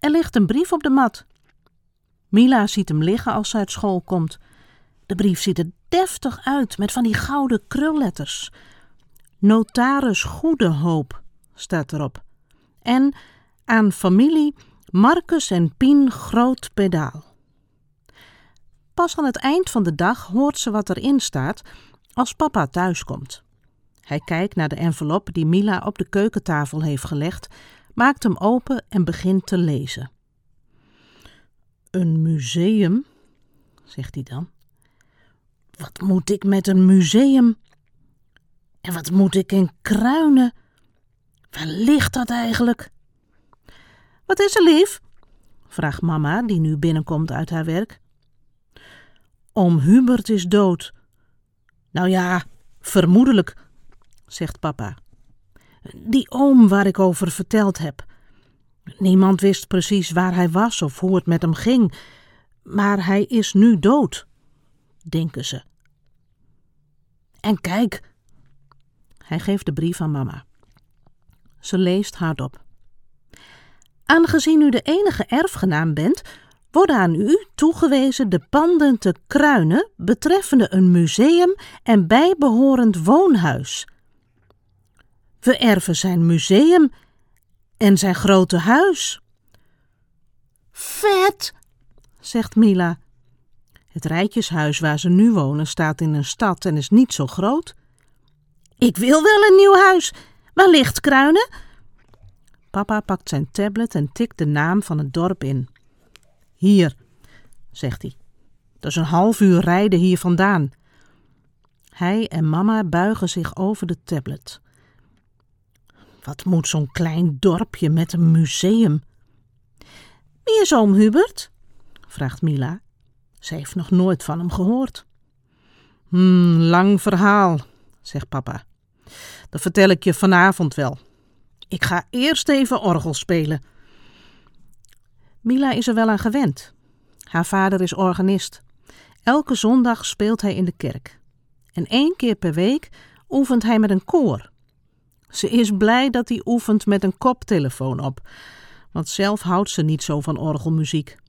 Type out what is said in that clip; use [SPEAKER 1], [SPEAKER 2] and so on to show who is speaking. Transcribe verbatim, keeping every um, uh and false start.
[SPEAKER 1] Er ligt een brief op de mat. Mila ziet hem liggen als ze uit school komt. De brief ziet er deftig uit met van die gouden krulletters. Notaris Goede Hoop staat erop. En aan familie Marcus en Pien Groot Pedaal. Pas aan het eind van de dag hoort ze wat erin staat als papa thuiskomt. Hij kijkt naar de envelop die Mila op de keukentafel heeft gelegd, maakt hem open en begint te lezen. Een museum, zegt hij dan. Wat moet ik met een museum? En wat moet ik in Kruinen? Waar ligt dat eigenlijk? Wat is er, lief? Vraagt mama, die nu binnenkomt uit haar werk. Oom Hubert is dood. Nou ja, vermoedelijk, zegt papa. Die oom waar ik over verteld heb. Niemand wist precies waar hij was of hoe het met hem ging, maar hij is nu dood, denken ze. En kijk, hij geeft de brief aan mama. Ze leest hardop. Aangezien u de enige erfgenaam bent, worden aan u toegewezen de panden te Kruinen betreffende een museum en bijbehorend woonhuis. We erven zijn museum en zijn grote huis. Vet, zegt Mila. Het rijtjeshuis waar ze nu wonen staat in een stad en is niet zo groot. Ik wil wel een nieuw huis. Waar ligt Kruinen? Papa pakt zijn tablet en tikt de naam van het dorp in. Hier, zegt hij. Dat is een half uur rijden hier vandaan. Hij en mama buigen zich over de tablet. Wat moet zo'n klein dorpje met een museum? Wie is oom Hubert? Vraagt Mila. Ze heeft nog nooit van hem gehoord. Hmm, lang verhaal, zegt papa. Dat vertel ik je vanavond wel. Ik ga eerst even orgel spelen. Mila is er wel aan gewend. Haar vader is organist. Elke zondag speelt hij in de kerk. En één keer per week oefent hij met een koor. Ze is blij dat hij oefent met een koptelefoon op, want zelf houdt ze niet zo van orgelmuziek.